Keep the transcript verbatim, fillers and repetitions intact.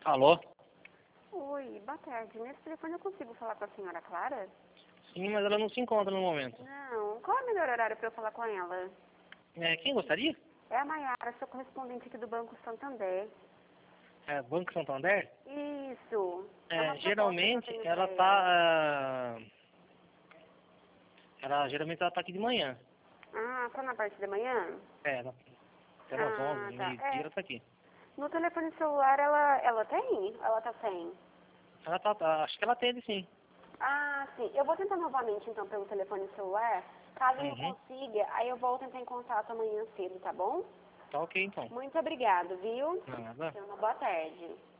Alô? Oi, boa tarde. Nesse telefone eu consigo falar com a senhora Clara? Sim, mas ela não se encontra no momento. Não. Qual é o melhor horário para eu falar com ela? É, quem gostaria? É a Maiara, sou correspondente aqui do Banco Santander. É, Banco Santander? Isso. É É, uma proposta que eu geralmente tenho ela pra ela. tá... ah, Ela, geralmente ela tá aqui de manhã. Ah, só na parte da manhã? É, ela, até umas Ah, onze, tá. meio-dia É. ela tá aqui. No telefone celular ela, ela tem? Ela tá sem? Ela tá, tá- acho que ela atende sim. Ah, sim. Eu vou tentar novamente então pelo telefone celular. Caso eu não Uhum. consiga, aí eu volto a entrar em contato amanhã cedo, tá bom? Tá ok então. Muito obrigado, viu? Nada. Tenha uma boa tarde.